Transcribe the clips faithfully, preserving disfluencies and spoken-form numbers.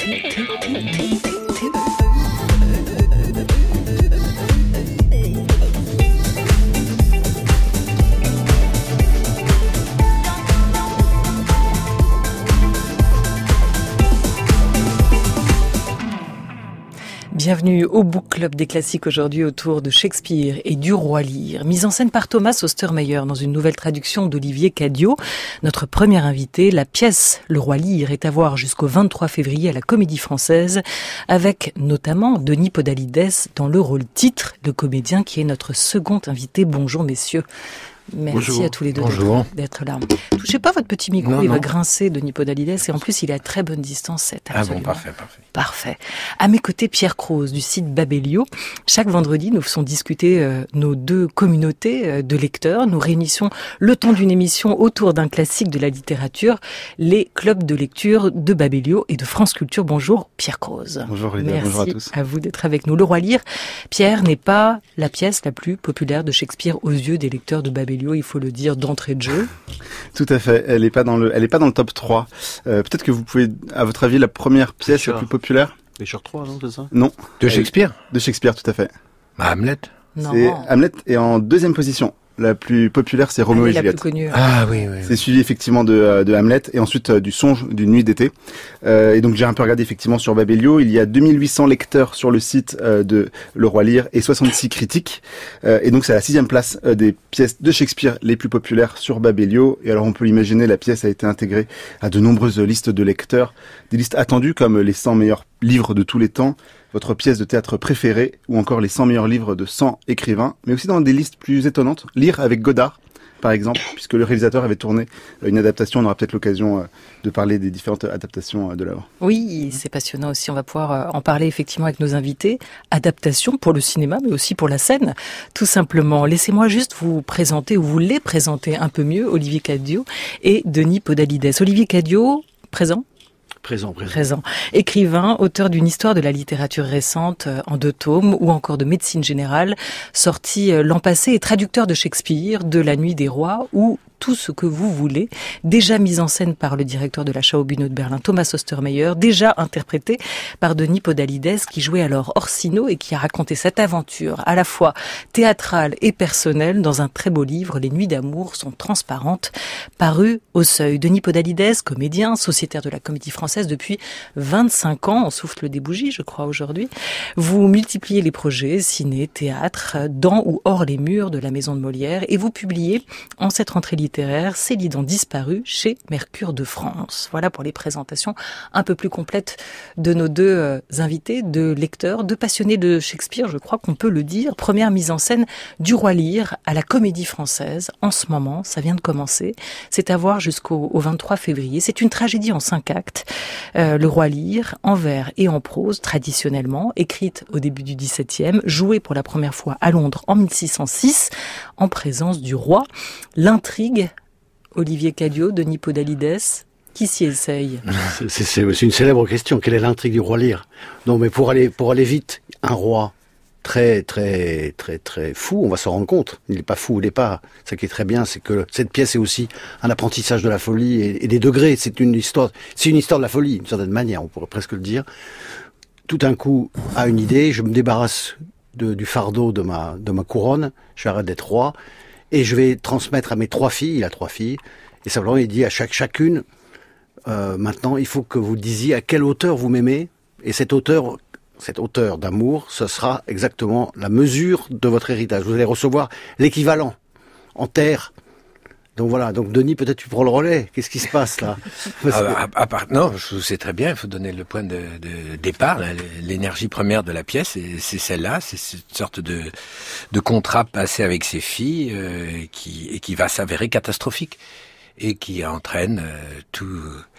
Bienvenue au Book Club des classiques aujourd'hui autour de Shakespeare et du Roi Lear. Mise en scène par Thomas Ostermeyer dans une nouvelle traduction d'Olivier Cadiot. Notre premier invité, la pièce Le Roi Lear est à voir jusqu'au vingt-trois février à la Comédie Française avec notamment Denis Podalides dans le rôle titre, le comédien qui est notre second invité. Bonjour messieurs. Merci Bonjour. à tous les deux d'être, d'être là. Touchez pas votre petit micro, non, il non. va grincer, Denis Podalides, et en plus il est à très bonne distance. C'est absolument... Ah bon, parfait, parfait. Parfait. À mes côtés, Pierre Croze du site Babelio. Chaque vendredi, nous faisons discuter euh, nos deux communautés euh, de lecteurs. Nous réunissons le temps d'une émission autour d'un classique de la littérature, les clubs de lecture de Babelio et de France Culture. Bonjour Pierre Croze. Bonjour Lydia, Merci bonjour à tous. à vous d'être avec nous. Le Roi Lear, Pierre, n'est pas la pièce la plus populaire de Shakespeare aux yeux des lecteurs de Babelio, il faut le dire d'entrée de jeu. Tout à fait, elle est pas dans le, elle est pas dans le top trois. Euh, peut-être que vous pouvez, à votre avis, la première pièce Richard. la plus populaire? Richard trois, non, c'est ça? Non. De Shakespeare? De Shakespeare, tout à fait. Bah, Hamlet? Non. C'est, Hamlet est en deuxième position. La plus populaire, c'est Roméo et Juliette. Ah oui, oui. C'est suivi effectivement de, de Hamlet et ensuite euh, du Songe d'une nuit d'été. Euh, et donc j'ai un peu regardé effectivement sur Babelio. Il y a deux mille huit cents lecteurs sur le site euh, de Le Roi Lear et soixante-six critiques. Euh, et donc c'est à la sixième place euh, des pièces de Shakespeare les plus populaires sur Babelio. Et alors on peut l'imaginer, la pièce a été intégrée à de nombreuses listes de lecteurs, des listes attendues comme les cent meilleurs livres de tous les temps, votre pièce de théâtre préférée, ou encore les cent meilleurs livres de cent écrivains, mais aussi dans des listes plus étonnantes. Lire avec Godard, par exemple, puisque le réalisateur avait tourné une adaptation. On aura peut-être l'occasion de parler des différentes adaptations de l'œuvre. Oui, c'est passionnant aussi. On va pouvoir en parler effectivement avec nos invités. Adaptation pour le cinéma, mais aussi pour la scène, tout simplement. Laissez-moi juste vous présenter, ou vous les présenter un peu mieux, Olivier Cadiot et Denis Podalides. Olivier Cadiot, présent ? Présent, présent. Présent. Écrivain, auteur d'une histoire de la littérature récente euh, en deux tomes, ou encore de médecine générale, sorti euh, l'an passé, et traducteur de Shakespeare, de La Nuit des Rois, ou tout ce que vous voulez, déjà mise en scène par le directeur de la Schaubühne de Berlin, Thomas Ostermeyer, déjà interprété par Denis Podalides, qui jouait alors Orsino et qui a raconté cette aventure à la fois théâtrale et personnelle dans un très beau livre, Les Nuits d'amour sont transparentes, paru au Seuil. Denis Podalides, comédien, sociétaire de la Comédie Française depuis vingt-cinq ans, on souffle des bougies, je crois, aujourd'hui. Vous multipliez les projets, ciné, théâtre, dans ou hors les murs de la Maison de Molière, et vous publiez en cette rentrée littéraire Célidan disparu chez Mercure de France. Voilà pour les présentations un peu plus complètes de nos deux euh, invités, de lecteurs, de passionnés de Shakespeare, je crois qu'on peut le dire. Première mise en scène du Roi Lear à la Comédie Française. En ce moment, ça vient de commencer. C'est à voir jusqu'au au vingt-trois février. C'est une tragédie en cinq actes. Euh, le Roi Lear, en vers et en prose, traditionnellement, écrite au début du dix-septième, jouée pour la première fois à Londres en mille six cent six, en présence du roi. L'intrigue, Olivier Cadiot, Denis Podalides, qui s'y essaye? c'est, c'est, c'est une célèbre question. Quelle est l'intrigue du Roi Lear? Non, mais pour aller pour aller vite, un roi très très très très fou, on va s'en rendre compte. Il n'est pas fou, il n'est pas. Ce qui est très bien, c'est que cette pièce est aussi un apprentissage de la folie et, et des degrés. C'est une histoire, c'est une histoire de la folie, d'une certaine manière, on pourrait presque le dire. Tout d'un coup, à une idée, je me débarrasse de, du fardeau de ma de ma couronne. J'arrête d'être roi. Et je vais transmettre à mes trois filles, il a trois filles, et simplement il dit à chaque chacune, euh, maintenant il faut que vous disiez à quelle hauteur vous m'aimez, et cette hauteur, cette hauteur d'amour, ce sera exactement la mesure de votre héritage. Vous allez recevoir l'équivalent en terre. Donc voilà, donc Denis, peut-être tu prends le relais. Qu'est-ce qui se passe là? Parce que... à, à, à, Non, je sais très bien, il faut donner le point de, de départ, là, l'énergie première de la pièce, et c'est celle-là, c'est cette sorte de, de contrat passé avec ses filles euh, qui, et qui va s'avérer catastrophique et qui entraîne euh, tout...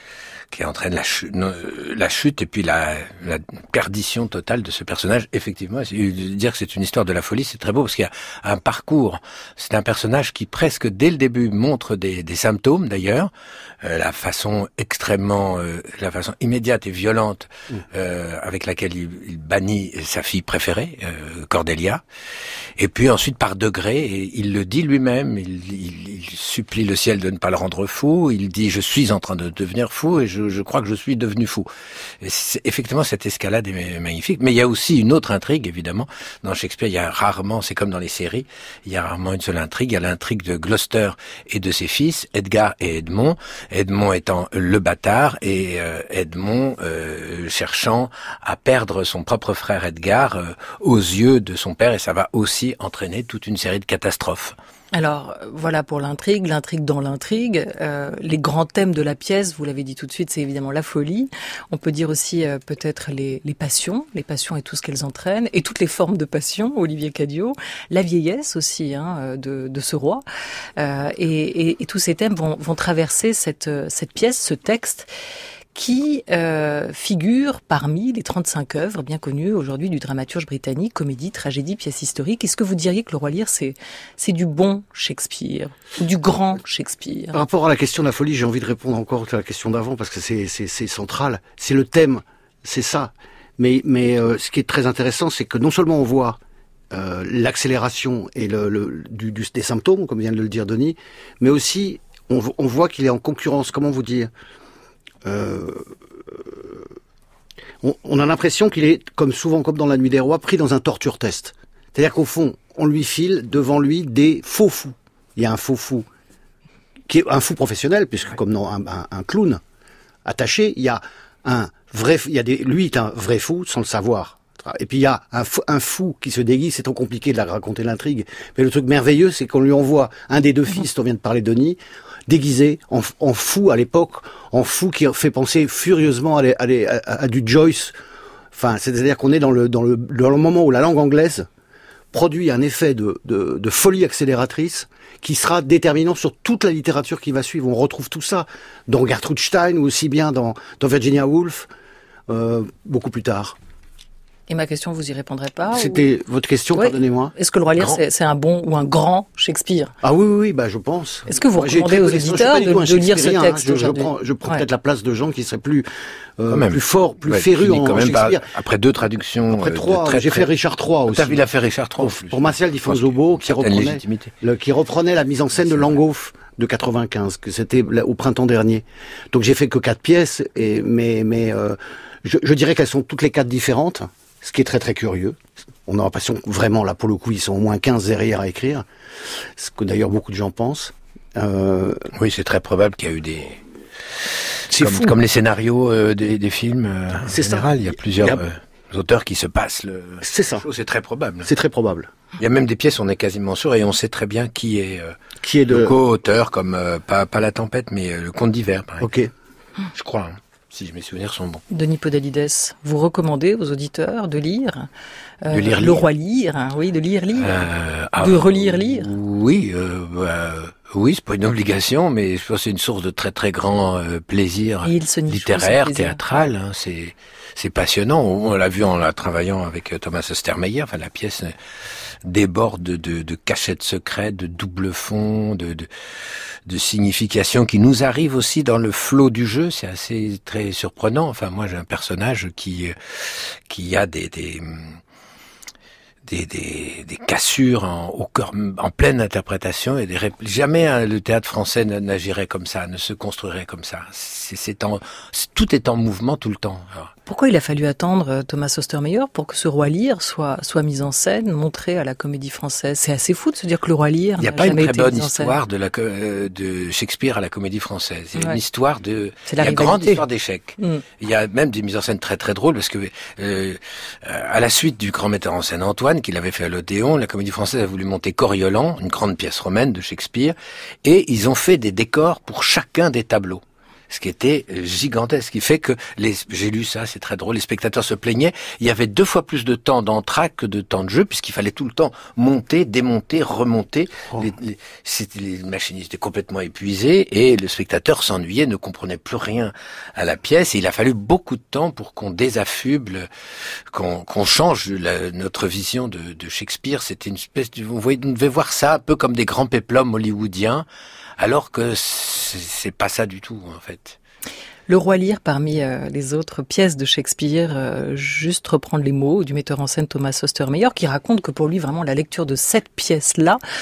qui entraîne la chute, la chute et puis la, la perdition totale de ce personnage. Effectivement, dire que c'est une histoire de la folie, c'est très beau parce qu'il y a un parcours. C'est un personnage qui presque dès le début montre des, des symptômes d'ailleurs, euh, la façon extrêmement, euh, la façon immédiate et violente euh, avec laquelle il, il bannit sa fille préférée, euh, Cordelia. Et puis ensuite par degrés, et il le dit lui-même, il, il, il supplie le ciel de ne pas le rendre fou. Il dit je suis en train de devenir fou et je je, je crois que je suis devenu fou. Et effectivement, cette escalade est magnifique. Mais il y a aussi une autre intrigue, évidemment. Dans Shakespeare, il y a rarement, c'est comme dans les séries, il y a rarement une seule intrigue. Il y a l'intrigue de Gloucester et de ses fils, Edgar et Edmond. Edmond étant le bâtard et euh, Edmond euh, cherchant à perdre son propre frère Edgar euh, aux yeux de son père. Et ça va aussi entraîner toute une série de catastrophes. Alors, voilà pour l'intrigue, l'intrigue dans l'intrigue. Euh, les grands thèmes de la pièce, vous l'avez dit tout de suite, c'est évidemment la folie. On peut dire aussi euh, peut-être les, les passions, les passions et tout ce qu'elles entraînent, et toutes les formes de passion, Olivier Cadiot. La vieillesse aussi hein, de, de ce roi. Euh, et, et, et tous ces thèmes vont, vont traverser cette, cette pièce, ce texte, qui euh, figure parmi les trente-cinq œuvres bien connues aujourd'hui du dramaturge britannique, comédie, tragédie, pièce historique. Est-ce que vous diriez que Le Roi Lear, c'est, c'est du bon Shakespeare, ou du grand Shakespeare? Par rapport à la question de la folie, j'ai envie de répondre encore à la question d'avant, parce que c'est, c'est, c'est central. C'est le thème, c'est ça. Mais, mais euh, ce qui est très intéressant, c'est que non seulement on voit euh, l'accélération et le, le, du, du, des symptômes, comme vient de le dire Denis, mais aussi on, on voit qu'il est en concurrence, comment vous dire Euh, on, on a l'impression qu'il est, comme souvent comme dans La Nuit des Rois, pris dans un torture test. C'est-à-dire qu'au fond, on lui file devant lui des faux fous. Il y a un faux fou, qui est un fou professionnel, puisque comme dans un, un, un clown attaché, il y a un vrai, il y a des, lui est un vrai fou sans le savoir. Et puis il y a un fou, un fou qui se déguise, c'est trop compliqué de la raconter l'intrigue. Mais le truc merveilleux, c'est qu'on lui envoie un des deux fils, dont vient de parler Denis, déguisé en, en fou à l'époque, en fou qui fait penser furieusement à, les, à, les, à, à du Joyce. Enfin, c'est-à-dire qu'on est dans le, dans le, dans le moment où la langue anglaise produit un effet de, de, de folie accélératrice qui sera déterminant sur toute la littérature qui va suivre. On retrouve tout ça dans Gertrude Stein ou aussi bien dans, dans Virginia Woolf, euh, beaucoup plus tard. Et ma question, vous y répondrez pas? C'était ou... votre question, oui. Pardonnez-moi. Est-ce que Le Roi Lear, c'est, c'est un bon ou un grand Shakespeare? Ah oui, oui, oui, bah je pense. Est-ce que vous recommandez aux auditeurs de, de lire ce texte hein. je, aujourd'hui? Je prends, je prends ouais. peut-être la place de gens qui seraient plus, euh, plus forts, plus ouais, férus en, quand en même Shakespeare. Pas, après deux traductions. Après euh, trois, très, j'ai très... fait Richard trois aussi. T'as vu, il a fait Richard trois. Pour, pour Martial di Fonzobo, qui reprenait, le, qui reprenait la mise en scène de Langhoff de quatre-vingt-quinze, que c'était au printemps dernier. Donc j'ai fait que quatre pièces, et, mais, mais euh, je, je dirais qu'elles sont toutes les quatre différentes, ce qui est très très curieux. On a l'impression que vraiment, là, pour le coup, ils sont au moins quinze derrière à écrire. Ce que d'ailleurs beaucoup de gens pensent. Euh... Oui, c'est très probable qu'il y a eu des... C'est comme, fou. Comme les scénarios euh, des, des films, euh, en c'est général, ça. il y a plusieurs il y a... Euh, auteurs qui se passent le... C'est ça. C'est très probable. C'est très probable. Il y a même des pièces, on est quasiment sûr, et on sait très bien qui est, euh, qui est de... le co-auteur, comme, euh, pas, pas La Tempête, mais euh, Le Conte d'hiver, par exemple. Ok. Je crois, hein. Si mes souvenirs sont bons. Denis Podalides, vous recommandez aux auditeurs de lire, euh, de lire Le lire. Roi Lear, hein, oui, de lire lire, euh, de ah, relire lire. Oui, euh, bah, oui, c'est pas une obligation, mais je pense que c'est une source de très très grand euh, plaisir littéraire, plaisir. théâtral. Hein, c'est c'est passionnant. On l'a vu en la travaillant avec Thomas Ostermeyer. Enfin, la pièce déborde de, de, de cachettes secrètes, de double fond, de, de, de significations qui nous arrivent aussi dans le flot du jeu. C'est assez très surprenant. Enfin, moi, j'ai un personnage qui qui a des des des, des, des cassures en, au cœur, en pleine interprétation et des répl- jamais hein, le théâtre français n'agirait comme ça, ne se construirait comme ça. C'est, c'est en, c'est, tout est en mouvement tout le temps. Alors, pourquoi il a fallu attendre Thomas Ostermeyer pour que ce Roi Lear soit, soit mis en scène, montré à la Comédie Française? C'est assez fou de se dire que le Roi Lear n'a jamais été mis en scène. Il n'y a pas une très bonne histoire de, la, euh, de Shakespeare à la Comédie Française. Il y a ouais. une histoire de, c'est la il y a une grande histoire d'échecs. Mm. Il y a même des mises en scène très très drôles parce que euh, à la suite du grand metteur en scène Antoine, qu'il avait fait à l'Odéon, la Comédie Française a voulu monter Coriolan, une grande pièce romaine de Shakespeare, et ils ont fait des décors pour chacun des tableaux. Ce qui était gigantesque, ce qui fait que les, j'ai lu ça, c'est très drôle, les spectateurs se plaignaient, il y avait deux fois plus de temps d'entracte que de temps de jeu, puisqu'il fallait tout le temps monter, démonter, remonter. Oh. Les, les, c'était, les machinistes étaient complètement épuisés et le spectateur s'ennuyait, ne comprenait plus rien à la pièce. Et il a fallu beaucoup de temps pour qu'on désaffuble, qu'on, qu'on change la, notre vision de, de Shakespeare. C'était une espèce de, vous voyez, vous devez voir ça un peu comme des grands péplums hollywoodiens. Alors que c'est, c'est pas ça du tout, en fait. Le Roi Lear, parmi euh, les autres pièces de Shakespeare, euh, juste reprendre les mots du metteur en scène Thomas Ostermeyer, qui raconte que pour lui, vraiment, la lecture de cette pièce-là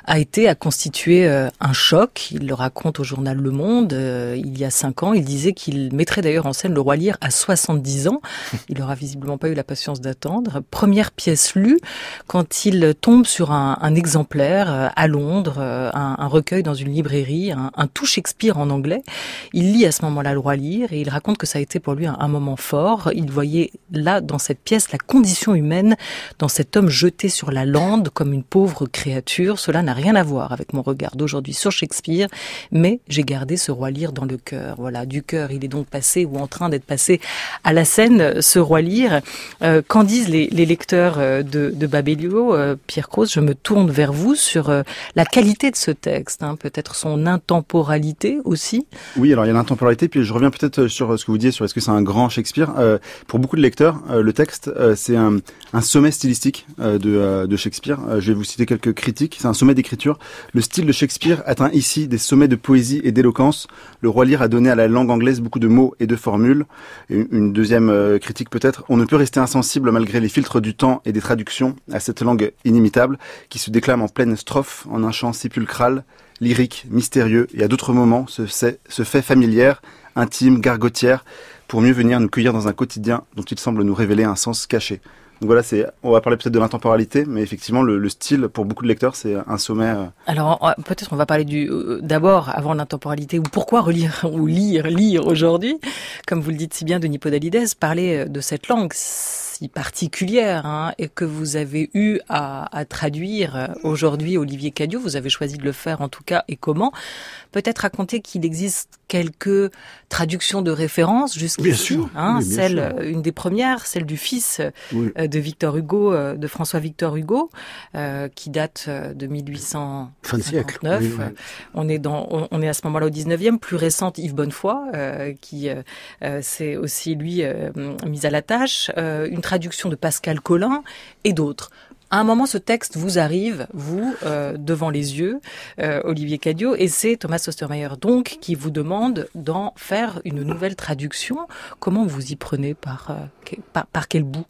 a été à constituer euh, un choc. Il le raconte au journal Le Monde euh, il y a cinq ans. Il disait qu'il mettrait d'ailleurs en scène Le Roi Lear à soixante-dix ans. Il n'aura visiblement pas eu la patience d'attendre. Première pièce lue quand il tombe sur un, un exemplaire euh, à Londres, euh, un, un recueil dans une librairie, un, un tout Shakespeare en anglais. Il lit à ce moment-là Le Roi Lear et il raconte que ça a été pour lui un, un moment fort. Il voyait là, dans cette pièce, la condition humaine, dans cet homme jeté sur la lande comme une pauvre créature. Cela n'a rien à voir avec mon regard d'aujourd'hui sur Shakespeare, mais j'ai gardé ce Roi Lear dans le cœur. Voilà, du cœur, il est donc passé ou en train d'être passé à la scène, ce Roi Lear. Euh, qu'en disent les, les lecteurs de, de Babelio? euh, Pierre Cros, je me tourne vers vous sur euh, la qualité de ce texte, hein, peut-être son intemporalité aussi. Oui, alors il y a l'intemporalité, puis je reviens peut-être sur ce que vous disiez, sur est-ce que c'est un grand Shakespeare. Euh, pour beaucoup de lecteurs, euh, le texte, euh, c'est un, un sommet stylistique euh, de, euh, de Shakespeare. Euh, je vais vous citer quelques critiques. C'est un sommet d'écriture. Le style de Shakespeare atteint ici des sommets de poésie et d'éloquence. Le Roi Lear a donné à la langue anglaise beaucoup de mots et de formules. Et une deuxième euh, critique peut-être, on ne peut rester insensible malgré les filtres du temps et des traductions à cette langue inimitable qui se déclame en pleine strophe, en un chant sépulcral, lyrique, mystérieux, et à d'autres moments se, se fait familière, intime, gargotière, pour mieux venir nous cueillir dans un quotidien dont il semble nous révéler un sens caché. Donc voilà, c'est, on va parler peut-être de l'intemporalité, mais effectivement, le, le style, pour beaucoup de lecteurs, c'est un sommet. Euh... Alors, peut-être on va parler du, euh, d'abord, avant l'intemporalité, ou pourquoi relire, ou lire, lire aujourd'hui. Comme vous le dites si bien, Denis Podalides, parler de cette langue si particulière, hein, et que vous avez eu à, à traduire aujourd'hui, Olivier Cadiot, vous avez choisi de le faire en tout cas, et comment? Peut-être raconter qu'il existe quelques traductions de référence jusqu'ici. Bien sûr. Hein, oui, bien celle, sûr. Une des premières, celle du fils oui. de Victor Hugo, de François-Victor Hugo, euh, qui date de mille huit cent cinquante-neuf. Oui, oui. On est dans, on, on est à ce moment-là au dix-neuvième. Plus récente, Yves Bonnefoy, euh, qui euh, s'est aussi lui euh, mis à la tâche. Euh, une traduction de Pascal Colin et d'autres. À un moment, ce texte vous arrive, vous, euh, devant les yeux, euh, Olivier Cadiot, et c'est Thomas Ostermeyer, donc, qui vous demande d'en faire une nouvelle traduction. Comment vous y prenez? Par, euh, par, par quel bout?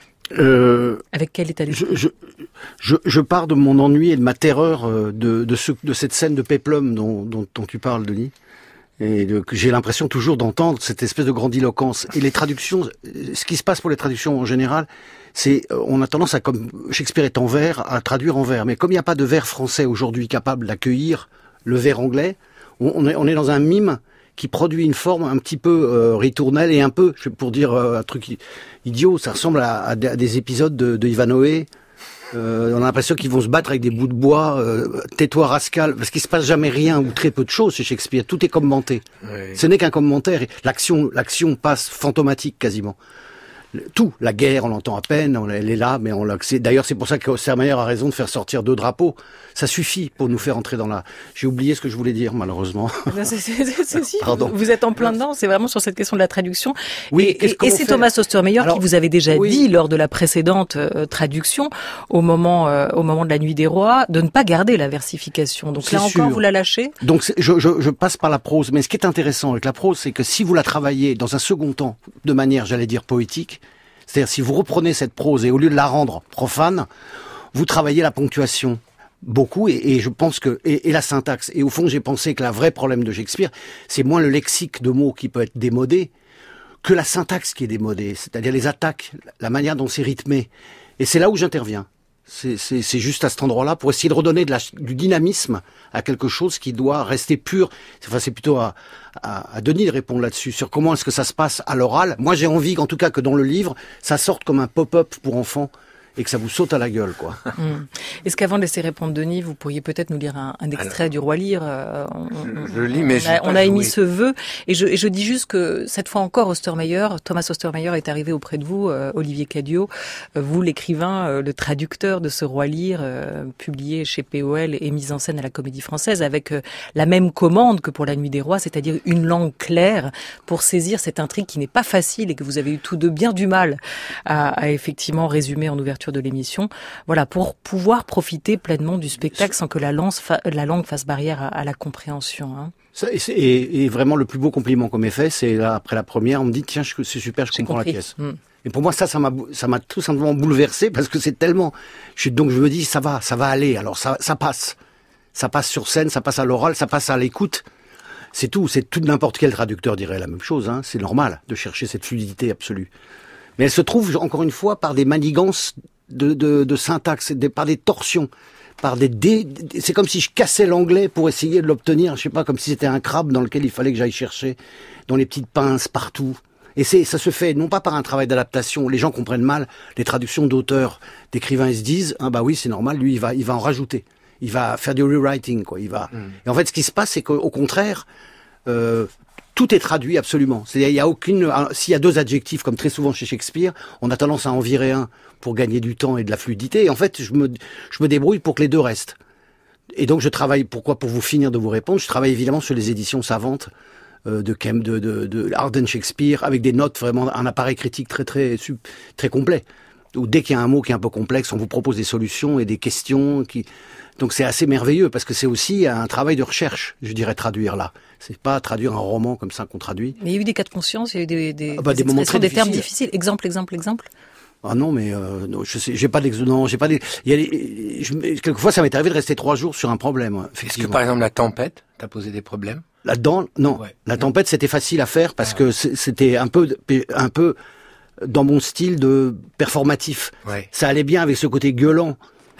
Euh, Avec quel état d'esprit? je, je, je, je pars de mon ennui et de ma terreur de, de, ce, de cette scène de péplum dont, dont, dont tu parles, Denis. Et de, que j'ai l'impression toujours d'entendre cette espèce de grandiloquence. Et les traductions, ce qui se passe pour les traductions en général, c'est, on a tendance à, comme Shakespeare est en vers, à traduire en vers. Mais comme il n'y a pas de vers français aujourd'hui capable d'accueillir le vers anglais, on, on, est, on est dans un mime qui produit une forme un petit peu euh, ritournelle et un peu, pour dire euh, un truc idiot, ça ressemble à, à des épisodes de, de Ivanhoe. Euh, on a l'impression qu'ils vont se battre avec des bouts de bois, euh, tais-toi rascal, parce qu'il se passe jamais rien ou très peu de choses chez Shakespeare. Tout est commenté. Oui. Ce n'est qu'un commentaire. L'action, l'action passe fantomatique quasiment. Tout, la guerre, on l'entend à peine, on, elle est là, mais on l'a. D'ailleurs, c'est pour ça que Ostermeyer a raison de faire sortir deux drapeaux. Ça suffit pour nous faire entrer dans la. J'ai oublié ce que je voulais dire, malheureusement. C'est, c'est, c'est, c'est, Pardon. Vous êtes en plein dedans. C'est vraiment sur cette question de la traduction. Oui. Et, et, et c'est fait... Thomas Ostermeyer Alors, qui vous avait déjà oui. dit lors de la précédente euh, traduction, au moment, euh, au moment de la Nuit des Rois, de ne pas garder la versification. Donc là sûr. encore, vous la lâchez. Donc je, je, je passe par la prose, mais ce qui est intéressant avec la prose, c'est que si vous la travaillez dans un second temps, de manière, j'allais dire, poétique. C'est-à-dire, si vous reprenez cette prose et au lieu de la rendre profane, vous travaillez la ponctuation beaucoup et, et je pense que et, et la syntaxe. Et au fond, j'ai pensé que le vrai problème de Shakespeare, c'est moins le lexique de mots qui peut être démodé que la syntaxe qui est démodée, c'est-à-dire les attaques, la manière dont c'est rythmé. Et c'est là où j'interviens. C'est, c'est, c'est juste à cet endroit-là pour essayer de redonner de la, du dynamisme à quelque chose qui doit rester pur. Enfin, c'est plutôt à, à, à Denis de répondre là-dessus, sur comment est-ce que ça se passe à l'oral. Moi, j'ai envie, en tout cas, que dans le livre, ça sorte comme un pop-up pour enfants et que ça vous saute à la gueule, quoi. Mmh. Est-ce qu'avant de laisser répondre Denis, vous pourriez peut-être nous lire un, un extrait Alors, du Roi Lear euh, on, je, je lis, mais on a, on a émis ce vœu, et je, et je dis juste que cette fois encore, Ostermeyer, Thomas Ostermeyer est arrivé auprès de vous, euh, Olivier Cadiot, euh, vous l'écrivain, euh, le traducteur de ce Roi Lear, euh, publié chez P O L et mis en scène à la Comédie Française, avec euh, la même commande que pour la Nuit des Rois, c'est-à-dire une langue claire pour saisir cette intrigue qui n'est pas facile et que vous avez eu tous deux bien du mal à, à effectivement résumer en ouverture de l'émission, voilà, pour pouvoir profiter pleinement du spectacle sans que la, lance fa- la langue fasse barrière à, à la compréhension. Hein. Ça, et, et, et vraiment le plus beau compliment qu'on m'ait fait, c'est là, après la première, on me dit tiens, je, c'est super, je J'ai comprends compris. La pièce. Mm. Et pour moi, ça, ça m'a, ça m'a tout simplement bouleversé parce que c'est tellement. Je, donc je me dis ça va, ça va aller. Alors ça, ça passe. Ça passe sur scène, ça passe à l'oral, ça passe à l'écoute. C'est tout. C'est tout. N'importe quel traducteur dirait la même chose. Hein. C'est normal de chercher cette fluidité absolue. Mais elle se trouve, encore une fois, par des manigances de, de, de syntaxe, des, par des torsions, par des dé... C'est comme si je cassais l'anglais pour essayer de l'obtenir. Je sais pas, comme si c'était un crabe dans lequel il fallait que j'aille chercher, dans les petites pinces partout. Et c'est, ça se fait non pas par un travail d'adaptation. Les gens comprennent mal les traductions d'auteurs, d'écrivains. Ils se disent, ah bah oui, c'est normal. Lui, il va, il va en rajouter. Il va faire du rewriting, quoi. Il va. Mm. Et en fait, ce qui se passe, c'est qu'au contraire, euh, tout est traduit absolument. C'est-à-dire, il y a aucune. S'il y a deux adjectifs, comme très souvent chez Shakespeare, on a tendance à en virer un pour gagner du temps et de la fluidité. Et en fait, je me, je me débrouille pour que les deux restent. Et donc, je travaille. Pourquoi? Pour vous finir de vous répondre, je travaille évidemment sur les éditions savantes euh, de Kem, de, de, de Arden Shakespeare, avec des notes vraiment, un appareil critique très, très, très, très complet. Où dès qu'il y a un mot qui est un peu complexe, on vous propose des solutions et des questions qui. Donc c'est assez merveilleux parce que c'est aussi un travail de recherche, je dirais, traduire là. C'est pas traduire un roman comme ça qu'on traduit. Mais il y a eu des cas de conscience, il y a eu des, des, ah bah, des, des moments très des difficiles. termes difficiles. Exemple, exemple, exemple. Ah non, mais euh, non, je sais, j'ai pas d'ex, non, j'ai pas des. Il y a des, je, quelquefois, ça m'est arrivé de rester trois jours sur un problème. Est-ce que par exemple la tempête t'a posé des problèmes? Là-dedans, non. Ouais. La tempête, c'était facile à faire parce ah. que c'était un peu, un peu dans mon style de performatif. Ouais. Ça allait bien avec ce côté gueulant.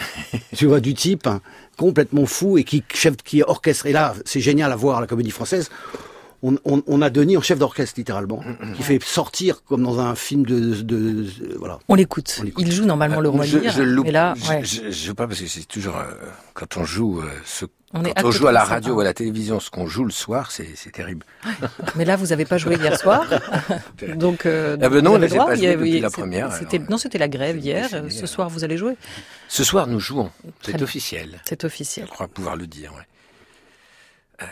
Tu vois, du type hein, complètement fou et qui chef, qui orchestre. Et là, c'est génial à voir à la Comédie Française. On, on, on a Denis en chef d'orchestre littéralement, mmh, qui fait sortir comme dans un film de, de, de, de voilà. On l'écoute. Il joue normalement euh, le roi Lear. Je, je loupe. Mais là, ouais. je, je, je veux pas parce que c'est toujours euh, quand on joue euh, ce. On quand on joue à la radio ça, ou à la télévision, ce qu'on joue le soir, c'est, c'est terrible. Mais là, vous n'avez pas joué hier soir, donc. Euh, ah ben non, là, j'ai droit. pas joué depuis avait, la première. C'était, alors, non, c'était la grève hier. Fini, ce alors. soir, vous allez jouer. Ce soir, nous jouons. C'est Très officiel. Bien. C'est officiel. Je crois pouvoir le dire. Ouais. Euh...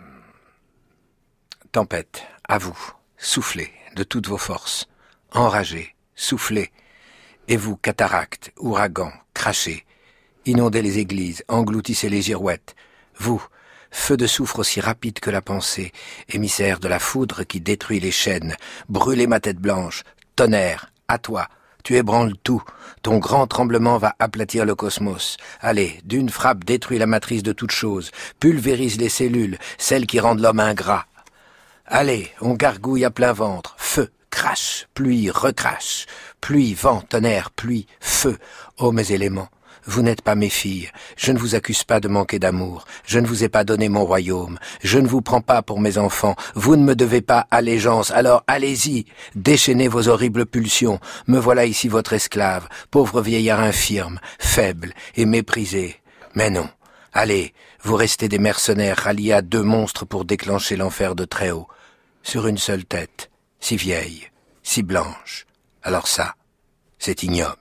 Tempête, à vous, soufflez de toutes vos forces, enragez, soufflez, et vous, cataractes, ouragans, crachez, inondez les églises, engloutissez les girouettes, vous, feu de soufre aussi rapide que la pensée, émissaire de la foudre qui détruit les chênes, brûlez ma tête blanche, tonnerre, à toi, tu ébranles tout, ton grand tremblement va aplatir le cosmos. Allez, d'une frappe détruis la matrice de toute chose, pulvérise les cellules, celles qui rendent l'homme ingrat. Allez, on gargouille à plein ventre, feu, crache, pluie, recrache, pluie, vent, tonnerre, pluie, feu, ô mes éléments. Vous n'êtes pas mes filles, je ne vous accuse pas de manquer d'amour, je ne vous ai pas donné mon royaume, je ne vous prends pas pour mes enfants, vous ne me devez pas allégeance, alors allez-y, déchaînez vos horribles pulsions, me voilà ici votre esclave, pauvre vieillard infirme, faible et méprisé. Mais non, allez, vous restez des mercenaires ralliés à deux monstres pour déclencher l'enfer de très haut, sur une seule tête, si vieille, si blanche, alors ça, c'est ignoble.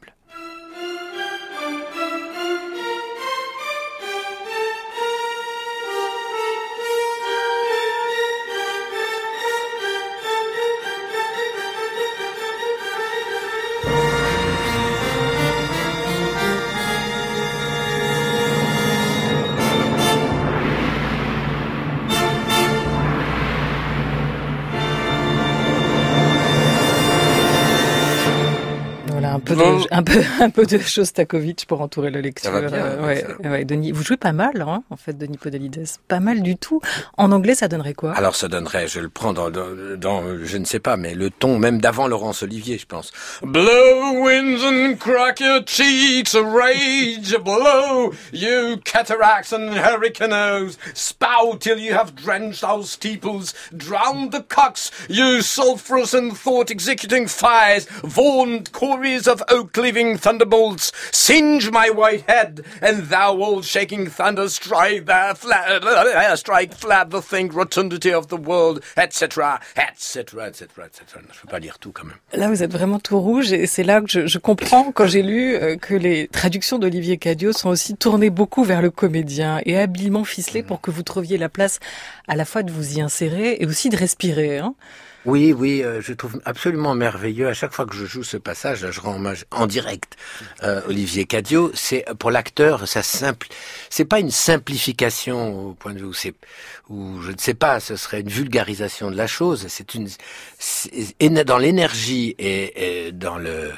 Un peu, de, un peu, un peu de Shostakovich pour entourer la lecture. Ça va bien, euh, ouais, ouais, Denis, vous jouez pas mal, hein, en fait, Denis Podalides. Pas mal du tout. En anglais, ça donnerait quoi? Alors, ça donnerait, je le prends dans, dans, dans, je ne sais pas, mais le ton même d'avant Laurence Olivier, je pense. Blow winds and crack your cheeks, rage blow, you cataracts and hurricanes, spout till you have drenched our steeples, drown the cocks, you sulphurous and thought-executing fires, vaunt quarries of oak-cleaving thunderbolts, singe my white head, and thou old shaking thunder, strike that flat, strike flat the thing rotundity of the world, et cetera, et cetera, et cetera, et cetera. Je peux pas lire tout quand même. Là, vous êtes vraiment tout rouge, et c'est là que je, je comprends quand j'ai lu euh, que les traductions d'Olivier Cadio sont aussi tournées beaucoup vers le comédien et habilement ficelées mmh. pour que vous trouviez la place à la fois de vous y insérer et aussi de respirer, hein. Oui, oui, euh, je trouve absolument merveilleux. À chaque fois que je joue ce passage, là, je rends hommage en direct euh, Olivier Cadio. C'est pour l'acteur, ça simple. C'est pas une simplification au point de vue où c'est, où je ne sais pas, ce serait une vulgarisation de la chose. C'est une, c'est, dans l'énergie et, et dans le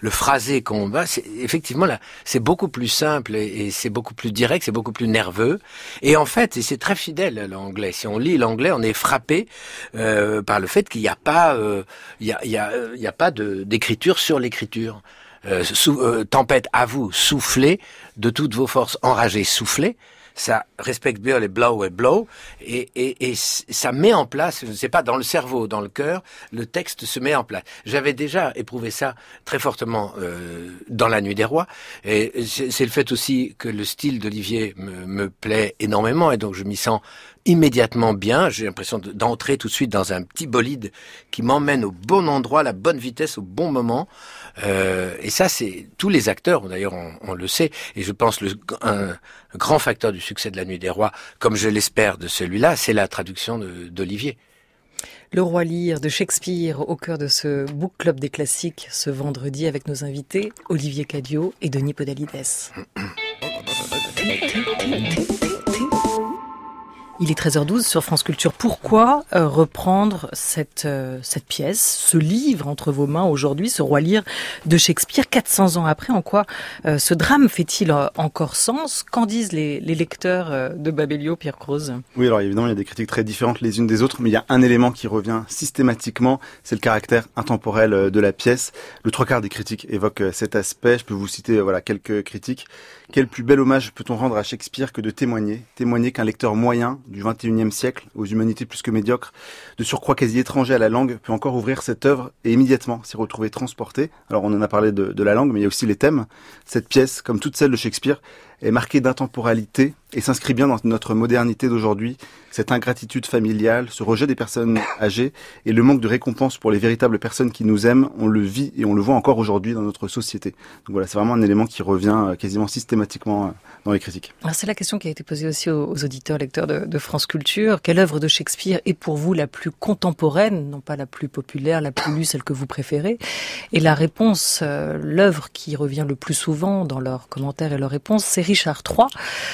le phrasé combat, c'est effectivement là, c'est beaucoup plus simple et, et c'est beaucoup plus direct, c'est beaucoup plus nerveux. Et en fait, et c'est très fidèle à l'anglais. Si on lit l'anglais, on est frappé euh, par le fait qu'il n'y a pas, euh, il y a, il y a, il y a pas de, d'écriture sur l'écriture. Euh, sou, euh, tempête à vous, soufflez de toutes vos forces, enragées, soufflez. Ça respecte bien les blow et blow, et, et, et ça met en place, je ne sais pas, dans le cerveau, dans le cœur, le texte se met en place. J'avais déjà éprouvé ça très fortement euh, dans La Nuit des Rois, et c'est, c'est le fait aussi que le style d'Olivier me, me plaît énormément, et donc je m'y sens immédiatement bien. J'ai l'impression de, d'entrer tout de suite dans un petit bolide qui m'emmène au bon endroit, à la bonne vitesse, au bon moment. Euh, et ça, c'est tous les acteurs, d'ailleurs, on, on le sait. Et je pense le un, un grand facteur du succès de La Nuit des Rois, comme je l'espère de celui-là, c'est la traduction de, d'Olivier. Le Roi Lear de Shakespeare au cœur de ce Book Club des classiques ce vendredi avec nos invités Olivier Cadiot et Denis Podalides. Il est treize heures douze sur France Culture. Pourquoi euh, reprendre cette euh, cette pièce, ce livre entre vos mains aujourd'hui, ce Roi Lear de Shakespeare, quatre cents ans après? En quoi euh, ce drame fait-il euh, encore sens? Qu'en disent les, les lecteurs euh, de Babelio, Pierre Croze? Oui, alors évidemment, il y a des critiques très différentes les unes des autres, mais il y a un élément qui revient systématiquement, c'est le caractère intemporel de la pièce. Le trois quarts des critiques évoquent cet aspect. Je peux vous citer voilà quelques critiques. Quel plus bel hommage peut-on rendre à Shakespeare que de témoigner, témoigner qu'un lecteur moyen du vingt et unième siècle, aux humanités plus que médiocres, de surcroît quasi étranger à la langue, peut encore ouvrir cette œuvre et immédiatement s'y retrouver transporté. Alors on en a parlé de, de la langue, mais il y a aussi les thèmes. Cette pièce, comme toutes celles de Shakespeare, est marquée d'intemporalité et s'inscrit bien dans notre modernité d'aujourd'hui. Cette ingratitude familiale, ce rejet des personnes âgées et le manque de récompense pour les véritables personnes qui nous aiment, on le vit et on le voit encore aujourd'hui dans notre société. Donc voilà, c'est vraiment un élément qui revient quasiment systématiquement dans les critiques. Alors c'est la question qui a été posée aussi aux, aux auditeurs lecteurs de, de France Culture. Quelle œuvre de Shakespeare est pour vous la plus contemporaine, non pas la plus populaire, la plus lue, celle que vous préférez? Et la réponse, euh, l'œuvre qui revient le plus souvent dans leurs commentaires et leurs réponses, c'est Richard trois.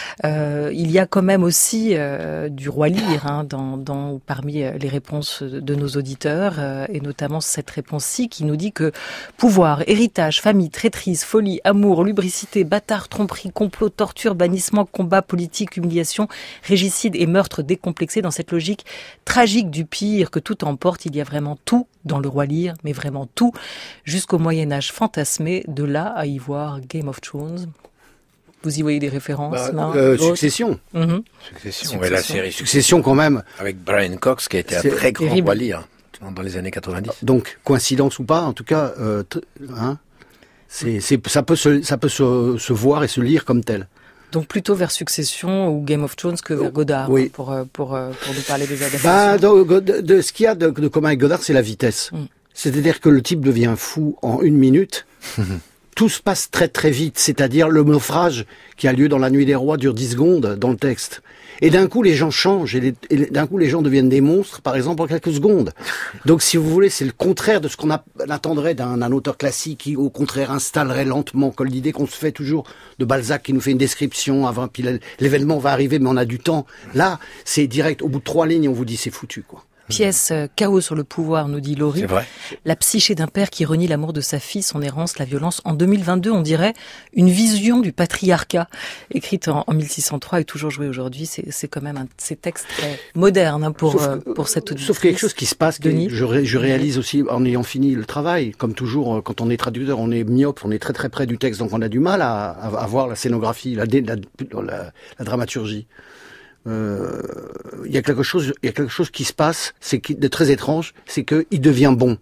Euh, il y a quand même aussi euh, du Roi Lear hein, dans, dans, parmi les réponses de nos auditeurs, euh, et notamment cette réponse-ci qui nous dit que pouvoir, héritage, famille, traîtrise, folie, amour, lubricité, bâtard, tromperie, complot, torture, bannissement, combat, politique, humiliation, régicide et meurtre décomplexé, dans cette logique tragique du pire que tout emporte, il y a vraiment tout dans le Roi Lear, mais vraiment tout, jusqu'au Moyen-Âge fantasmé, de là à y voir Game of Thrones. Vous y voyez des références bah, là euh, Succession. Mm-hmm. Succession, ouais, la série Succession quand même. Avec Brian Cox qui a été un très grand Roi Lear dans les années quatre-vingt-dix. Donc coïncidence ou pas, en tout cas, euh, t- hein, c'est, c'est, ça peut, se, ça peut se, se voir et se lire comme tel. Donc plutôt vers Succession ou Game of Thrones que vers Godard, oui. hein, pour, pour, pour nous parler des adaptations. Bah, de, de, de, ce qu'il y a de, de commun avec Godard, c'est la vitesse. Mm. C'est-à-dire que le type devient fou en une minute. Tout se passe très très vite, c'est-à-dire le naufrage qui a lieu dans La Nuit des Rois dure dix secondes dans le texte. Et d'un coup, les gens changent, et, les, et d'un coup, les gens deviennent des monstres, par exemple, en quelques secondes. Donc, si vous voulez, c'est le contraire de ce qu'on a, attendrait d'un, d'un auteur classique qui, au contraire, installerait lentement, comme l'idée qu'on se fait toujours de Balzac qui nous fait une description avant, puis l'événement va arriver, mais on a du temps. Là, c'est direct, au bout de trois lignes, on vous dit c'est foutu, quoi. Pièce euh, Chaos sur le pouvoir, nous dit Laurie. C'est vrai. La psyché d'un père qui renie l'amour de sa fille, son errance, la violence. En deux mille vingt-deux, on dirait une vision du patriarcat, écrite en, en mille six cent trois et toujours jouée aujourd'hui. C'est, c'est quand même un de ces textes très modernes hein, pour, euh, pour cette auditrice. Sauf quelque chose qui se passe, Denis. je, ré, je réalise aussi en ayant fini le travail, comme toujours, quand on est traducteur, on est myope, on est très très près du texte, donc on a du mal à, à, à voir la scénographie, la, la, la, la dramaturgie. Il euh, y a quelque chose, il y a quelque chose qui se passe, c'est qui, de très étrange, c'est que il devient bon.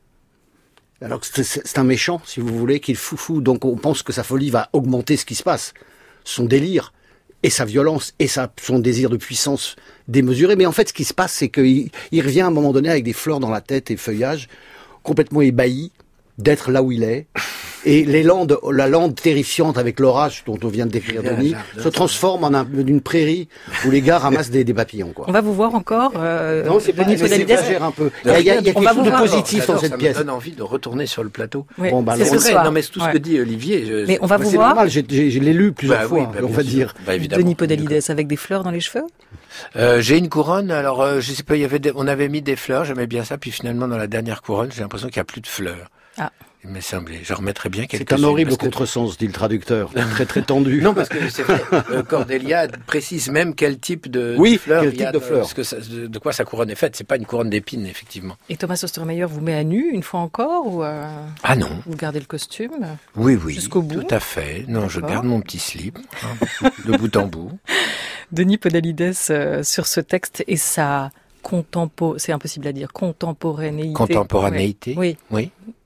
Alors que c'est, c'est un méchant, si vous voulez, qu'il foufou. Donc on pense que sa folie va augmenter ce qui se passe, son délire et sa violence et sa, son désir de puissance démesuré. Mais en fait, ce qui se passe, c'est qu'il il revient à un moment donné avec des fleurs dans la tête et feuillage, complètement ébahi d'être là où il est. Et les landes, la lande terrifiante avec l'orage dont on vient de décrire Denis, se transforme en un, une prairie où les gars ramassent des, des papillons. Quoi. On va vous voir encore. Euh, non, c'est pas. Mais c'est exagère un peu. Il y a, il y a quelque chose de positif dans cette pièce. Ça me donne envie de retourner sur le plateau. Oui, bon, bah, c'est ce soir. Non, mais c'est tout ce ouais. que dit Olivier. Je... Mais on va bah, vous c'est voir. Normal, j'ai, j'ai, je l'ai lu plusieurs bah, fois. Oui, bah, on va dire. Bah, Denis Podalides avec des fleurs dans les cheveux. Euh, j'ai une couronne. Alors, euh, je sais pas. Il y avait, des, on avait mis des fleurs. J'aimais bien ça. Puis finalement, dans la dernière couronne, j'ai l'impression qu'il y a plus de fleurs. Ah. Il m'est semblé. Je remettrai bien quelque chose. C'est un horrible que... contresens, dit le traducteur. Très très tendu. Non, parce que c'est vrai. euh, Cordelia précise même quel type de, oui, de fleurs quel il y a. Type de fleurs. Parce que ça, de, de quoi sa couronne est faite. C'est pas une couronne d'épines, effectivement. Et Thomas Ostermeyer vous met à nu une fois encore ou euh, Ah non. Vous gardez le costume? Oui, oui. Jusqu'au bout. Tout à fait. Non, je garde mon petit slip, hein, de bout en bout. Denis Podalides euh, sur ce texte et sa contempo, c'est impossible à dire, contemporanéité. Contemporanéité. Oui. Oui.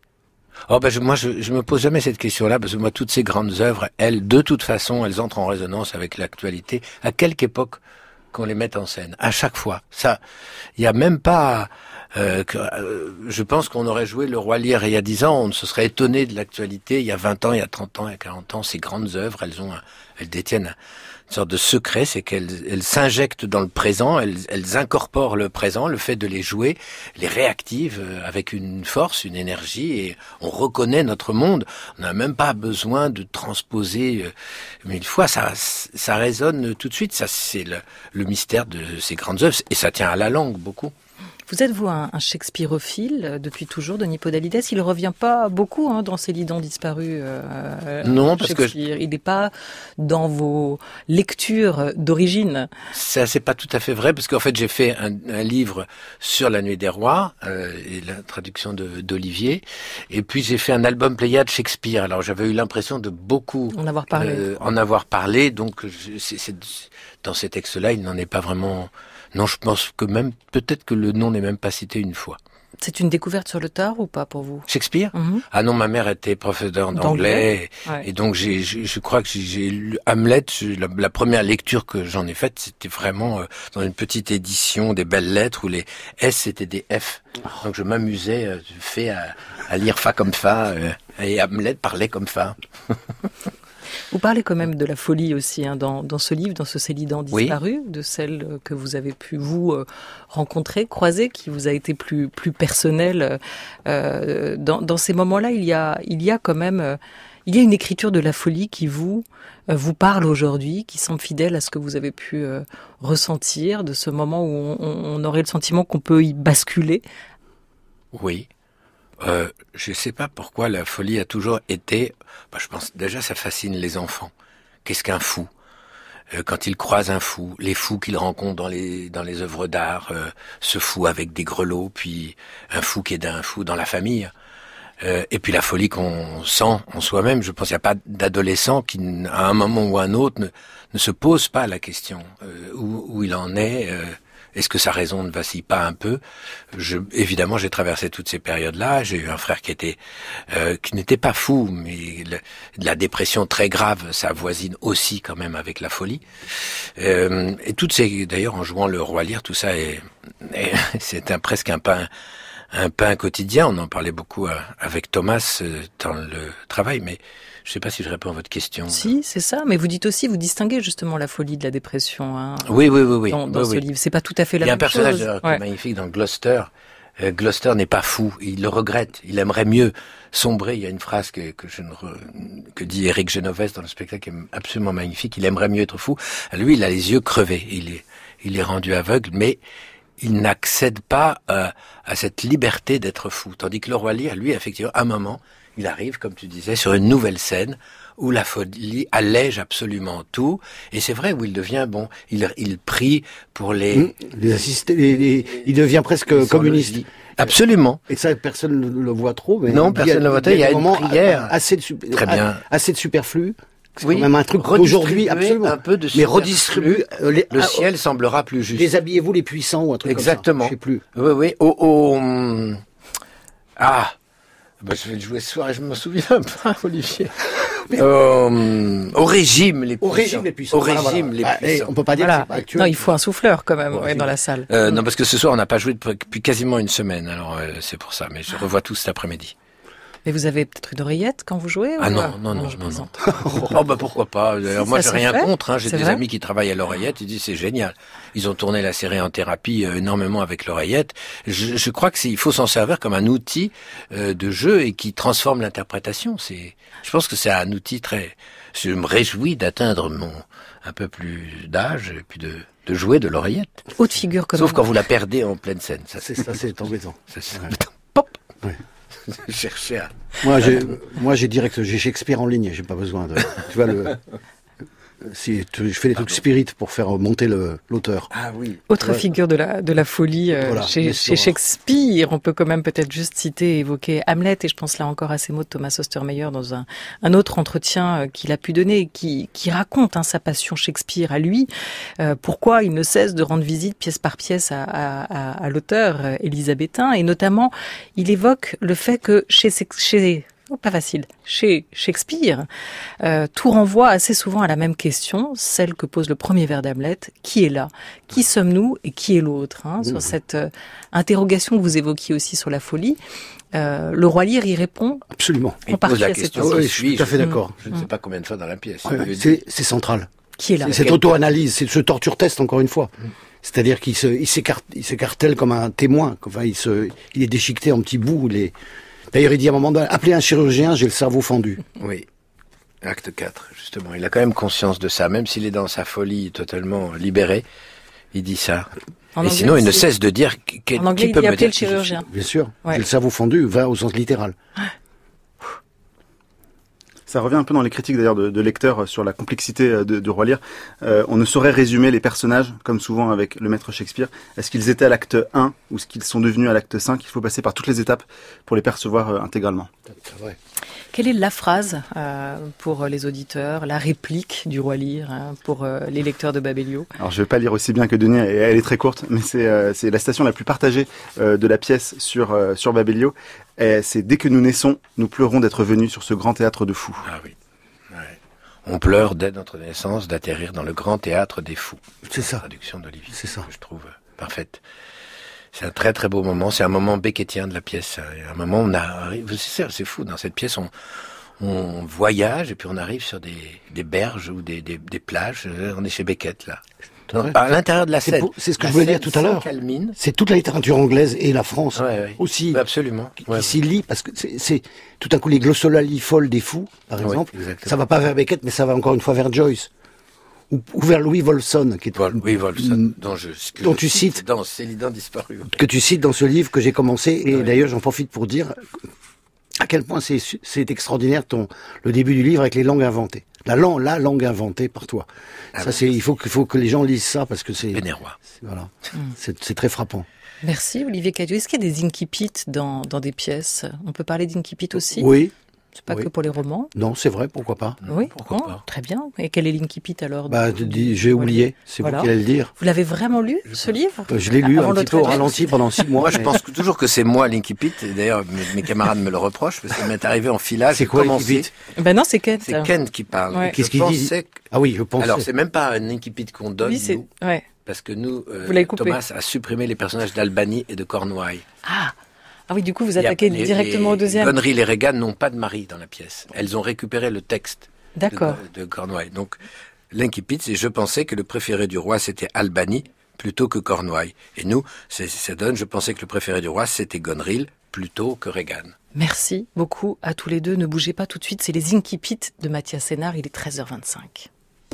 Oh ben je, moi je, je me pose jamais cette question-là parce que moi toutes ces grandes œuvres, elles de toute façon, elles entrent en résonance avec l'actualité à quelque époque qu'on les mette en scène. À chaque fois, ça, il y a même pas. Euh, que, euh, je pense qu'on aurait joué Le Roi Lear il y a dix ans, on se serait étonné de l'actualité. Il y a vingt ans, il y a trente ans, il y a quarante ans, ces grandes œuvres, elles ont, un, elles détiennent un, une sorte de secret, c'est qu'elles elles s'injectent dans le présent, elles, elles incorporent le présent, le fait de les jouer, les réactivent avec une force, une énergie, et on reconnaît notre monde. On n'a même pas besoin de transposer mille fois, ça, ça résonne tout de suite. Ça, c'est le, le mystère de ces grandes œuvres, et ça tient à la langue beaucoup. Vous êtes, vous, un, un Shakespeareophile depuis toujours, Denis Podalides. Il ne revient pas beaucoup hein, dans Célidan disparu. Euh, non, parce que... Je... Il n'est pas dans vos lectures d'origine. Ça, c'est pas tout à fait vrai, parce qu'en fait, j'ai fait un, un livre sur La Nuit des Rois, euh, et la traduction de, d'Olivier. Et puis, j'ai fait un album Pléiade Shakespeare. Alors, j'avais eu l'impression de beaucoup... En avoir parlé. Euh, en avoir parlé. Donc, je, c'est, c'est, dans ces textes-là, il n'en est pas vraiment... Non, je pense que même, peut-être que le nom n'est même pas cité une fois. C'est une découverte sur le tard ou pas pour vous? Shakespeare? Mm-hmm. Ah non, ma mère était professeure d'anglais, d'anglais. Et, ouais. et donc j'ai, j'ai, je crois que j'ai, j'ai lu Hamlet, la, la première lecture que j'en ai faite, c'était vraiment euh, dans une petite édition des belles lettres où les S c'était des F. Donc je m'amusais, euh, fait à, à lire fa comme fa, euh, et Hamlet parlait comme fa. Vous parlez quand même de la folie aussi hein, dans, dans ce livre, dans ce Célidan disparu, oui. de celle que vous avez pu vous euh, rencontrer, croiser, qui vous a été plus plus personnelle. Euh, dans, dans ces moments-là, il y a il y a quand même euh, il y a une écriture de la folie qui vous euh, vous parle aujourd'hui, qui semble fidèle à ce que vous avez pu euh, ressentir de ce moment où on, on aurait le sentiment qu'on peut y basculer. Oui. Euh, je sais pas pourquoi la folie a toujours été... Bah, je pense déjà ça fascine les enfants. Qu'est-ce qu'un fou? euh, Quand ils croisent un fou, les fous qu'ils rencontrent dans les dans les œuvres d'art, euh, ce fou avec des grelots, puis un fou qui est d'un fou dans la famille, euh, et puis la folie qu'on sent en soi-même. Je pense qu'il n'y a pas d'adolescent qui, à un moment ou à un autre, ne, ne se pose pas la question euh, où, où il en est. Euh, Est-ce que sa raison ne vacille pas un peu? Je, évidemment, j'ai traversé toutes ces périodes-là. J'ai eu un frère qui était, euh, qui n'était pas fou, mais le, la dépression très grave, ça voisine aussi quand même avec la folie. Euh, et toutes ces, d'ailleurs, en jouant Le Roi Lear, tout ça est, est c'est un, presque un pain, un pain quotidien. On en parlait beaucoup avec Thomas dans le travail, mais je ne sais pas si je réponds à votre question. Si, c'est ça. Mais vous dites aussi, vous distinguez justement la folie de la dépression. Hein, oui, oui, oui, oui. Dans, dans oui, ce oui. livre, c'est pas tout à fait la même chose. Il y a un personnage ouais. magnifique dans Gloucester. Euh, Gloucester n'est pas fou. Il le regrette. Il aimerait mieux sombrer. Il y a une phrase que, que je ne re... que dit Éric Genovès dans le spectacle qui est absolument magnifique. Il aimerait mieux être fou. Lui, il a les yeux crevés. Il est, il est rendu aveugle, mais il n'accède pas euh, à cette liberté d'être fou. Tandis que Le Roi Lear, lui, effectivement, à un moment, il arrive, comme tu disais, sur une nouvelle scène où la folie allège absolument tout. Et c'est vrai, où il devient, bon, il, il prie pour les... Mmh, les assistés, les, les, il devient presque communiste. Absolument. Et ça, personne ne le voit trop. Mais non, personne ne le voit trop. Il y a, il y a une prière. Assez de, Très bien. Assez de superflu. C'est oui, quand même un truc d'aujourd'hui, absolument. Un peu de mais redistribue. Euh, les, le ah, ciel semblera plus juste. Déshabillez-vous les puissants ou un truc Exactement. comme ça. Exactement. Je sais plus. Oui, oui. Au, au... Ah. Ben, je vais le jouer ce soir et je me souviens pas, Olivier. euh, au régime les puissants. Au régime les puissants. Au régime voilà, voilà. les bah, puissants. On peut pas dire voilà. que c'est pas actuel. Non, il faut un souffleur quand même ouais, dans la salle. Euh, non, parce que ce soir on n'a pas joué depuis quasiment une semaine, alors euh, c'est pour ça. Mais je revois tout cet après-midi. Mais vous avez peut-être une oreillette quand vous jouez? Ah ou non, pas non, non, non, non, non. Oh bah pourquoi pas. D'ailleurs, si, moi j'ai rien fait. contre. Hein. J'ai c'est des vrai amis qui travaillent à l'oreillette. Ils disent c'est génial. Ils ont tourné la série en thérapie euh, énormément avec l'oreillette. Je, je crois que c'est, il faut s'en servir comme un outil euh, de jeu et qui transforme l'interprétation. C'est, je pense que c'est un outil très. Je me réjouis d'atteindre mon un peu plus d'âge et puis de de jouer de l'oreillette. Haute figure comme Sauf quand vous la perdez en pleine scène. Ça c'est ça c'est embêtant. Ça c'est embêtant. Pop. Ouais. chercher à... Moi, j'ai, moi, j'ai direct, j'ai Shakespeare en ligne, j'ai pas besoin de, tu vois, le, si, je fais des trucs spirit pour faire monter le, l'auteur. Ah oui. Autre Ouais. figure de la, de la folie euh, Voilà, chez, chez Shakespeare. On peut quand même peut-être juste citer et évoquer Hamlet, et je pense là encore à ces mots de Thomas Ostermeyer dans un, un autre entretien euh, qu'il a pu donner, qui, qui raconte hein, sa passion Shakespeare à lui, euh, pourquoi il ne cesse de rendre visite pièce par pièce à, à, à, à l'auteur euh, élisabétain, et notamment il évoque le fait que chez, chez Oh, pas facile. Chez Shakespeare, euh, tout renvoie assez souvent à la même question, celle que pose le premier vers d'Hamlet. Qui est là? Qui sommes-nous et qui est l'autre hein, mmh. Sur cette euh, interrogation que vous évoquiez aussi sur la folie, euh, le roi Lear y répond. Absolument. Il pose la question. Ah, oui, je suis tout à fait d'accord. Je ne sais pas combien de fois dans la pièce. Ouais, c'est, c'est central. Qui est là? C'est cette auto-analyse, c'est ce torture-test encore une fois. Mmh. C'est-à-dire qu'il se, il s'écarte, il s'écartèle comme un témoin. Enfin, il se, il est déchiqueté en petits bouts. Les... D'ailleurs, il dit à un moment donné, appelez un chirurgien, j'ai le cerveau fendu. Oui. Acte quatre, justement. Il a quand même conscience de ça, même s'il est dans sa folie totalement libéré. Il dit ça. En Et anglais, sinon, il ne cesse de dire qu', en anglais, qui peut il dit me appeler dire le chirurgien. Bien sûr. Ouais. J'ai le cerveau fendu, va au sens littéral. Ça revient un peu dans les critiques d'ailleurs de, de lecteurs sur la complexité de, de Roi Lear. Euh, on ne saurait résumer les personnages, comme souvent avec le maître Shakespeare. Est-ce qu'ils étaient à l'acte un ou ce qu'ils sont devenus à l'acte cinq? Il faut passer par toutes les étapes pour les percevoir euh, intégralement. C'est vrai. Quelle est la phrase euh, pour les auditeurs, la réplique du Roi Lear hein, pour euh, les lecteurs de Babelio? Alors je vais pas lire aussi bien que Denis, et elle est très courte, mais c'est, euh, c'est la citation la plus partagée euh, de la pièce sur, euh, sur Babelio. Et c'est « Dès que nous naissons, nous pleurons d'être venus sur ce grand théâtre de fous ». Ah oui. Ouais. On pleure dès notre naissance d'atterrir dans le grand théâtre des fous. C'est ça. La traduction d'Olivier. C'est ça. Que je trouve parfaite. C'est un très très beau moment. C'est un moment beckettien de la pièce. Un moment où on arrive. C'est, c'est fou. Dans cette pièce, on, on voyage et puis on arrive sur des, des berges ou des, des, des plages. On est chez Beckett là. Non, à l'intérieur de la c'est scène. Pour, c'est ce que la je voulais dire tout à l'heure. Calmine. C'est toute la littérature anglaise et la France ouais, ouais. aussi. Ouais, absolument. Qui, ouais, qui s'y lie parce que c'est, c'est tout d'un coup les glossolalies folles des fous, par ouais, exemple. Exactement. Ça va pas vers Beckett, mais ça va encore une fois vers Joyce. Ou, ou vers Louis Wolfson, qui est Vol, oui, Wolfson, mm, dont, je, que dont je tu cites dans Célidan disparu, que tu cites dans ce livre que j'ai commencé. Et ouais. d'ailleurs, j'en profite pour dire à quel point c'est, c'est extraordinaire ton le début du livre avec les langues inventées. La langue, la langue inventée par toi. Ah ça, oui. c'est, il faut que, faut que les gens lisent ça parce que c'est. Pénérois. Voilà. Mm. C'est, c'est très frappant. Merci Olivier Cadieux. Est-ce qu'il y a des incipits dans, dans des pièces? On peut parler d'incipits aussi? Oui. C'est pas oui. que pour les romans? Non, c'est vrai, pourquoi pas? Oui, pourquoi bon, pas. Très bien. Et quel est l'incipit alors? Bah, de, dis, j'ai oublié. C'est voilà. Vous qui allez le dire. Vous l'avez vraiment lu, ce livre? Je l'ai lu un petit peu au ralenti pendant six mois. Moi, je mais... pense que toujours que c'est moi l'incipit. Et d'ailleurs, mes, mes camarades me le reprochent parce que ça m'est arrivé en filage. C'est quoi l'incipit? Ben non, c'est Kent. C'est Kent qui parle. Ouais. Qu'est-ce qu'il dit? Que... Ah oui, je pense. Alors, c'est même pas un incipit qu'on donne. Oui, c'est. Nous, ouais. Parce que nous, euh, Thomas a supprimé les personnages d'Albany et de Cornouailles. Ah. Ah oui, du coup, vous attaquez les, directement les, au deuxième. Goneril et Regan n'ont pas de mari dans la pièce. Elles ont récupéré le texte D'accord. de, de Cornouailles. Donc, l'incipit, c'est je pensais que le préféré du roi, c'était Albany plutôt que Cornouailles. Et nous, c'est, ça donne, je pensais que le préféré du roi, c'était Goneril plutôt que Regan. Merci beaucoup à tous les deux. Ne bougez pas tout de suite. C'est les incipits de Mathias Sénard. Il est treize heures vingt-cinq.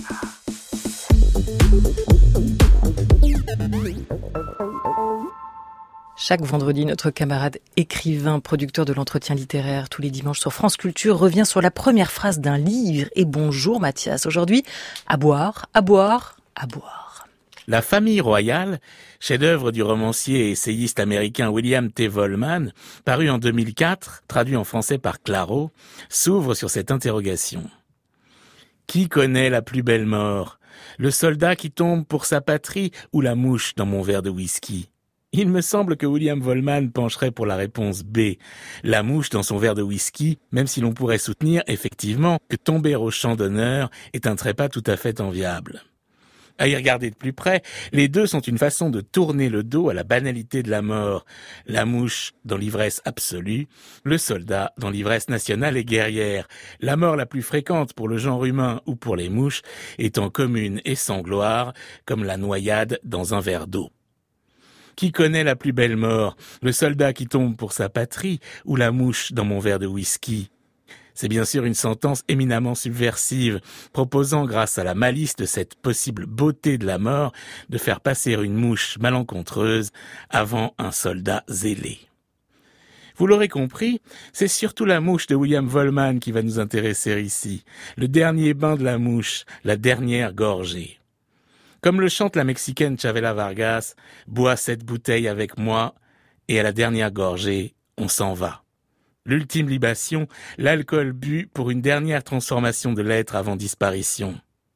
Chaque vendredi, notre camarade écrivain, producteur de l'entretien littéraire tous les dimanches sur France Culture revient sur la première phrase d'un livre. Et bonjour Mathias, aujourd'hui, à boire, à boire, à boire. La famille royale, chef-d'œuvre du romancier et essayiste américain William T. Vollmann, paru en deux mille quatre, traduit en français par Claro, s'ouvre sur cette interrogation. Qui connaît la plus belle mort? Le soldat qui tombe pour sa patrie ou la mouche dans mon verre de whisky? Il me semble que William Vollmann pencherait pour la réponse B, la mouche dans son verre de whisky, même si l'on pourrait soutenir, effectivement, que tomber au champ d'honneur est un trépas tout à fait enviable. À y regarder de plus près, les deux sont une façon de tourner le dos à la banalité de la mort. La mouche dans l'ivresse absolue, le soldat dans l'ivresse nationale et guerrière. La mort la plus fréquente pour le genre humain ou pour les mouches étant commune et sans gloire, comme la noyade dans un verre d'eau. Qui connaît la plus belle mort? Le soldat qui tombe pour sa patrie ou la mouche dans mon verre de whisky? C'est bien sûr une sentence éminemment subversive, proposant, grâce à la malice de cette possible beauté de la mort, de faire passer une mouche malencontreuse avant un soldat zélé. Vous l'aurez compris, c'est surtout la mouche de William Wellman qui va nous intéresser ici. Le dernier bain de la mouche, la dernière gorgée. Comme le chante la Mexicaine Chavela Vargas, « Bois cette bouteille avec moi » et à la dernière gorgée, on s'en va. L'ultime libation, l'alcool bu pour une dernière transformation de l'être avant disparition.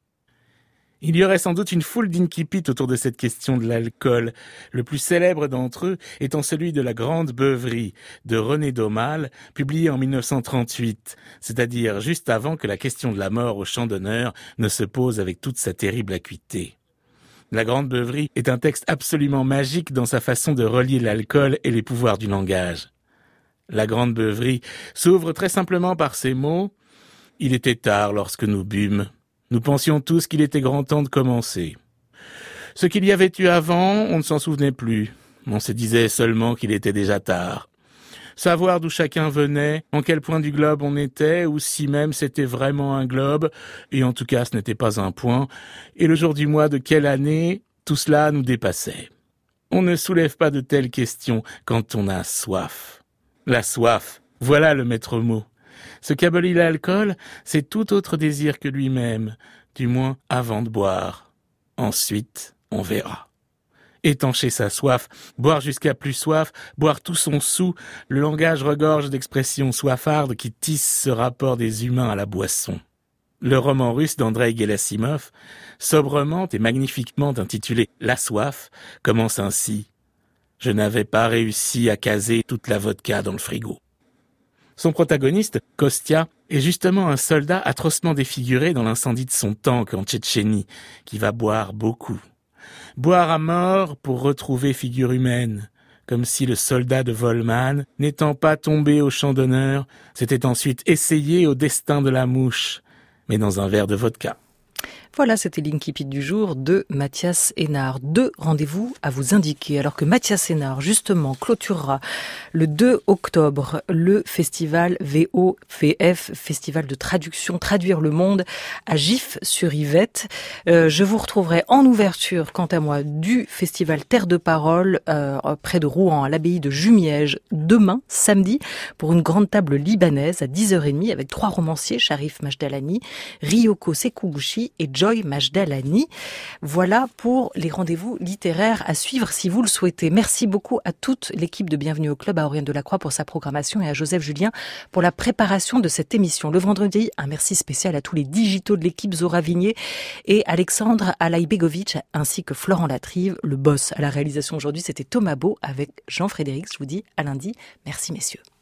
Il y aurait sans doute une foule d'incipits autour de cette question de l'alcool, le plus célèbre d'entre eux étant celui de La Grande Beuverie de René Daumal, publié en mille neuf cent trente-huit, c'est-à-dire juste avant que la question de la mort au champ d'honneur ne se pose avec toute sa terrible acuité. La Grande Beuverie est un texte absolument magique dans sa façon de relier l'alcool et les pouvoirs du langage. La Grande Beuverie s'ouvre très simplement par ces mots « Il était tard lorsque nous bûmes. Nous pensions tous qu'il était grand temps de commencer. Ce qu'il y avait eu avant, on ne s'en souvenait plus. On se disait seulement qu'il était déjà tard. Savoir d'où chacun venait, en quel point du globe on était, ou si même c'était vraiment un globe, et en tout cas ce n'était pas un point, et le jour du mois de quelle année, tout cela nous dépassait. On ne soulève pas de telles questions quand on a soif. La soif, voilà le maître mot. Ce qu'abolit l'alcool, c'est tout autre désir que lui-même, du moins avant de boire. Ensuite, on verra. Étancher sa soif, boire jusqu'à plus soif, boire tout son soûl, le langage regorge d'expressions soifardes qui tissent ce rapport des humains à la boisson. Le roman russe d'Andreï Gerasimov, sobrement et magnifiquement intitulé « La soif », commence ainsi. « Je n'avais pas réussi à caser toute la vodka dans le frigo. » Son protagoniste, Kostya, est justement un soldat atrocement défiguré dans l'incendie de son tank en Tchétchénie, qui va boire beaucoup. Boire à mort pour retrouver figure humaine, comme si le soldat de Wellman, n'étant pas tombé au champ d'honneur, s'était ensuite essayé au destin de la mouche, mais dans un verre de vodka. Voilà, c'était l'Incipit du jour de Mathias Hénard. Deux rendez-vous à vous indiquer, alors que Mathias Hénard, justement, clôturera le deux octobre le festival V O V F, Festival de traduction, Traduire le monde, à Gif-sur-Yvette. Euh, je vous retrouverai en ouverture, quant à moi, du festival Terre de Parole, euh, près de Rouen, à l'abbaye de Jumièges, demain, samedi, pour une grande table libanaise à dix heures trente, avec trois romanciers, Sharif Majdalani, Ryoko Sekiguchi et Joy Majdalani. Voilà pour les rendez-vous littéraires à suivre si vous le souhaitez. Merci beaucoup à toute l'équipe de Bienvenue au Club, à Aurélien Delacroix pour sa programmation et à Joseph Julien pour la préparation de cette émission. Le vendredi, un merci spécial à tous les digitaux de l'équipe, Zora Vigné et Alexandre Alaïbegovic, ainsi que Florent Latrive, le boss à la réalisation aujourd'hui. C'était Thomas Beau avec Jean-Frédéric. Je vous dis à lundi. Merci messieurs.